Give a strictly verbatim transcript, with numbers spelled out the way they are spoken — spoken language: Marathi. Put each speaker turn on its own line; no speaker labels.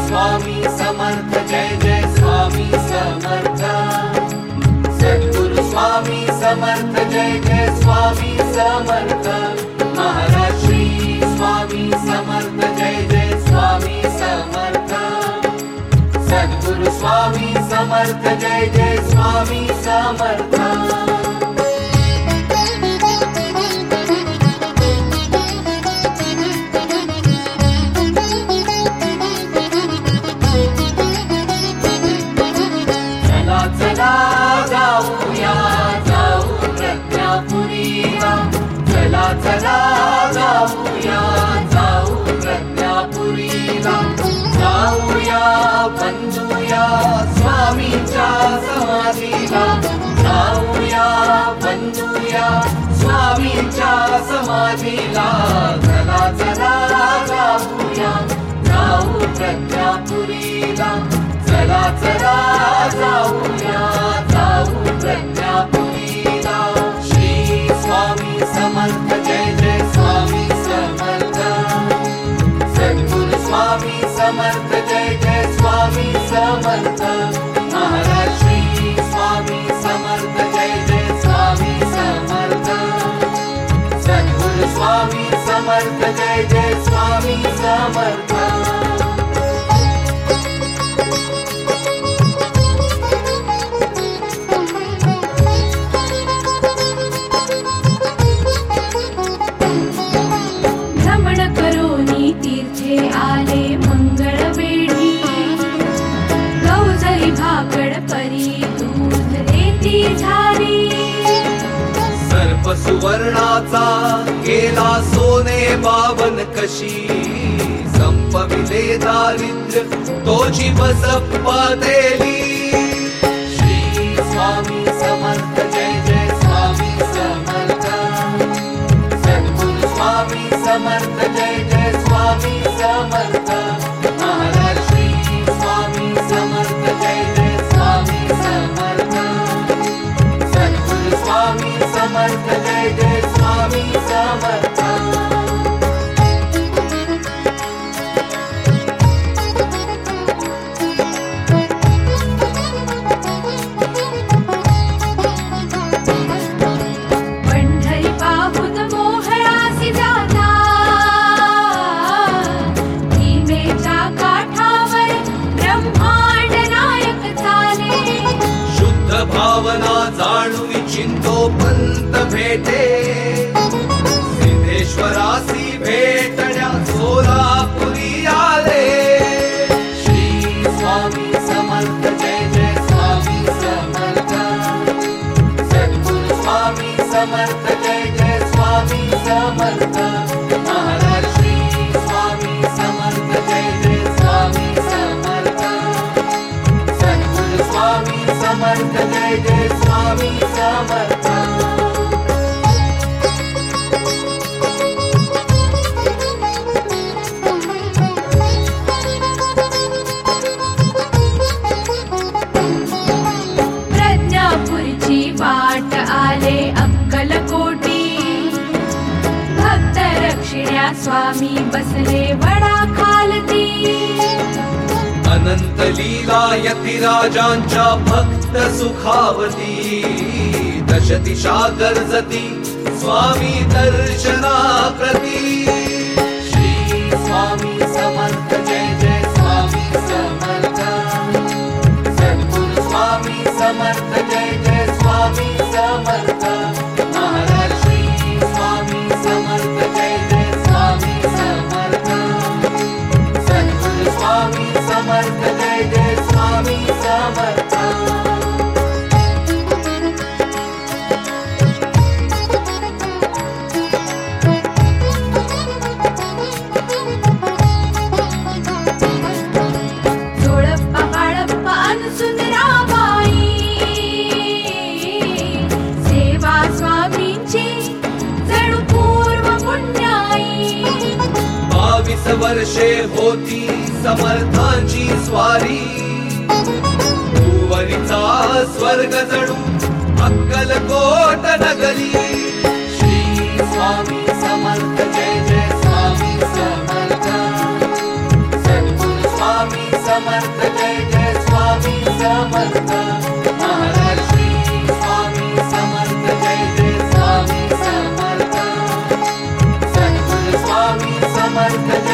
स्वामी समर्थ जय जय स्वामी समर्थ सद्गुरु स्वामी समर्थ जय जय स्वामी समर्थ महाराज श्री स्वामी समर्थ जय जय स्वामी समर्थ सद्गुरु स्वामी समर्थ जय जय स्वामी समर्थ चला जाऊया जाऊ प्रज्ञापुरीला जाऊया बंधूया स्वामींच्या समाधीला जाऊया बंधूया स्वामींच्या समाधीला चला चला जाऊया जाऊ प्रज्ञापुरीला चला चला जाऊया जाऊ प्रज्ञापुरीला श्री स्वामी समर्थ जय जय स्वामी समर्थ सद्गुरु स्वामी समर्थ जय जय स्वामी समर्थ महाराज श्री स्वामी समर्थ जय जय स्वामी समर्थ सद्गुरु स्वामी समर्थ जय जय स्वामी समर्थ
आले मंगळ वेळी गौजरी भाकड परी दूध देती झाली
सर्प सुवर्णाचा केला सोने बावन कशी संपविले दारिद्र्य तोची बसप्पा देली श्री स्वामी समर्थ जय जय स्वामी समर्थ सद्गुरु स्वामी समर्थ जय जय स्वामी समर्थ महाराज श्री स्वामी समर्थ जय जय स्वामी समर्थ सद्गुरु स्वामी समर्थ जय जय स्वामी समर्थ भावना जाणू चिंतो पंत भेटे सिद्धेश्वरासी भेटण्या सोलापुरी आले श्री स्वामी समर्थ जय जय स्वामी समर्थ सद्गुरु स्वामी समर्थ जय जय स्वामी समर्थ महाराज श्री स्वामी समर्थ जय जय स्वामी समर्थ सद्गुरु स्वामी समर्थ जय जय स्वामी समर्थ
प्रज्ञापुरीची वाट आले अक्कलकोटी भक्त रक्षिण्या स्वामी बसले वडा खालती
अनंत लीला यतिराजांच्या भक्त सुखावती दश दिशा गर्जती स्वामी दर्शना प्रती श्री स्वामी समर्थ जय जय स्वामी समर्थ सद्गुरु स्वामी समर्थ जय जय स्वामी समर्थ महाराज श्री स्वामी समर्थ जय जय स्वामी समर्थ सद्गुरु स्वामी समर्थ जय जय स्वामी समर्थ
जोडप्पा बाळप्पा अनसुंदराबाई सेवा स्वामींची जणू पूर्व पुण्याई
बावीस वर्षे होती समर्थांची स्वारी भुवनीचा स्वर्ग जणू अक्कलकोट नगरी श्री स्वामी समर्थ जय जय स्वामी समर्थ सद्गुरु स्वामी समर्थ जय जय स्वामी समर्थ महर्षि स्वामी समर्थ जय जय स्वामी समर्थ सद्गुरु स्वामी समर्थ